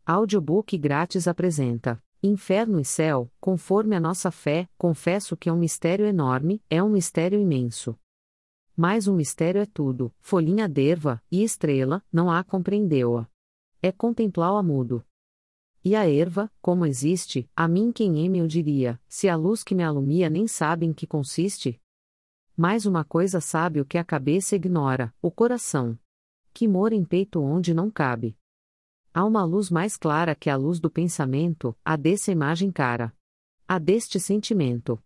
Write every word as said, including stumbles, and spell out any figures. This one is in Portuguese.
Audiobook grátis apresenta Inferno e Céu, conforme a nossa fé. Confesso que é um mistério enorme, é um mistério imenso. Mais um mistério é tudo, folhinha d'erva, e estrela, não há compreendeu-a. É contemplá-la mudo. E a erva, como existe, a mim quem eme eu diria, se a luz que me alumia nem sabe em que consiste? Mais uma coisa sabe o que a cabeça ignora, o coração. Que mora em peito onde não cabe. Há uma luz mais clara que a luz do pensamento, a dessa imagem cara. A deste sentimento.